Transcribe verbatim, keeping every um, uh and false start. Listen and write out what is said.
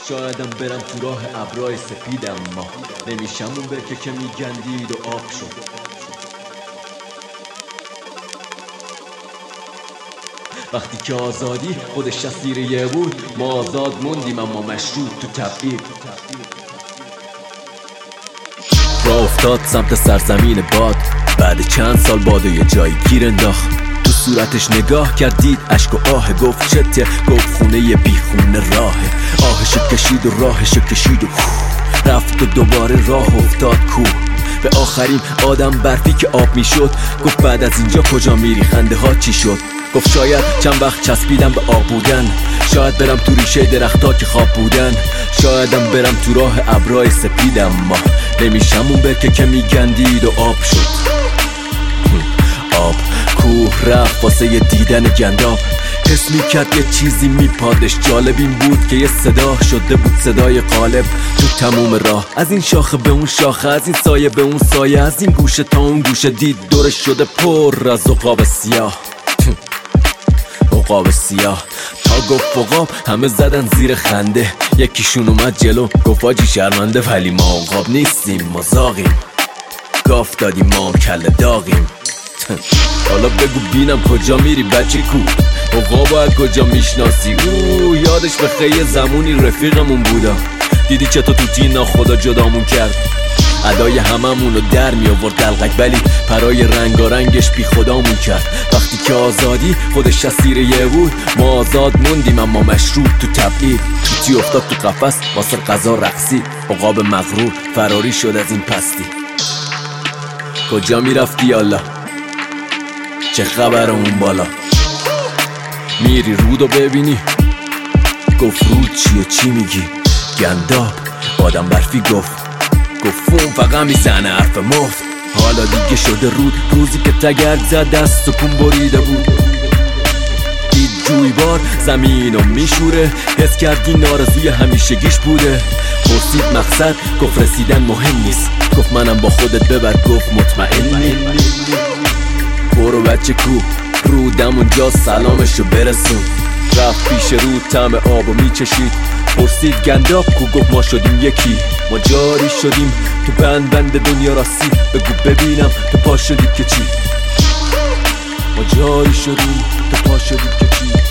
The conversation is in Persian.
شایدم برم تو راه ابرای سپیدم، ما نمیشم اون برکه که میگندید و آب شد. وقتی که آزادی خودش اسیریه بود، ما آزاد موندیم اما مشروط تو تبعید. راه افتاد سمت سرزمین باد، بعد چند سال باد و یه جایی گیر انداخت. تو صورتش نگاه کردید اشک و آه، گفت چته؟ گفت خونه یه بی خونه راهه. آهشو کشید و راهشو کشید و رفت و دوباره راه افتاد کوه. به آخرین آدم برفی که آب میشد گفت بعد از اینجا کجا میری؟ خنده ها چی شد؟ گفت شاید چند وقت چسبیدم به آب بودن، شاید برم تو ریشه درختا که خواب بودن، شایدم برم تو راه ابرای سپیدم، ما نمیشم اون برکه که میگندید و آب شد. آب کوه رفت واسه دیدن گنداب، حس میکرد یه چیزی میپادش. جالب این بود که یه صدا شده بود صدای قالب تو تموم راه، از این شاخه به اون شاخه، از این سایه به اون سایه، از این گوشه تا اون گوشه. دید دورش شده پر از عقاب سیاه، عقاب سیاه. تا گفت عقاب همه زدن زیر خنده، یکیشون اومد جلو گفت آجی شرمنده ولی ما عقاب نیستیم، ما زاغیم. گاف دادیم ما هم کله داغیم. حالا بگو بینم کجا میری بچه کو؟ عقابو از کجا میشناسی؟ اوه یادش به خیلی زمونی رفیقمون بودا، دیدی چطور تو تینا خدا جدامون کرد. ادای هممونو در می آورد دلقک، ولی پرای رنگارنگش بی خدامون کرد. وقتی که آزادی خودش اسیریه بود، ما آزاد موندیم اما مشروط تو تبعید. توتی افتاد تو قفس واسه غذا رقصید، عقاب مغرور فراری شد از این پستی. کجا میرفتی یالا؟ چه خبر اون بالا؟ میری رودو ببینی؟ گفت رود چیه چی میگی؟ گنداب آدم برفی گفت گفت فون فقط میزنه حرف مفت. حالا دیگه شده رود، روزی که تگرد زد دست و کون بریده بود. دید جویبار زمینو میشوره، حس کردی نارضوی همیشگیش بوده. پرسید مقصد، گفت رسیدن مهم نیست. گفت منم با خودت ببر، گفت مطمئنی؟ برو بچه کو، رودم اونجا سلامشو برسون. رفت پیش رود طعم آبو میچشید، پرسید گنداب کو؟ گفت ما شدیم یکی، ما جاری شدیم تو بند بند دنیا راستی. بگو ببینم تو پا شدی که چی؟ ما جاری شدیم تو پا شدی که چی؟